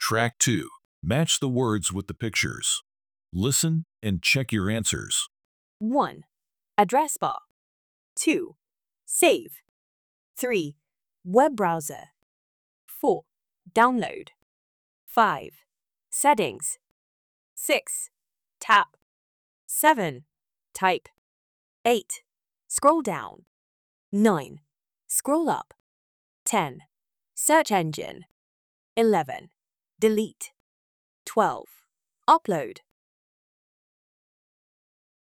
Track 2. Match the words with the pictures. Listen and check your answers. 1. Address bar. 2. Save. 3. Web browser. 4. Download. 5. Settings. 6. Tap. 7. Type. 8. Scroll down. 9. Scroll up. 10. Search engine. 11. Delete. 12. Upload.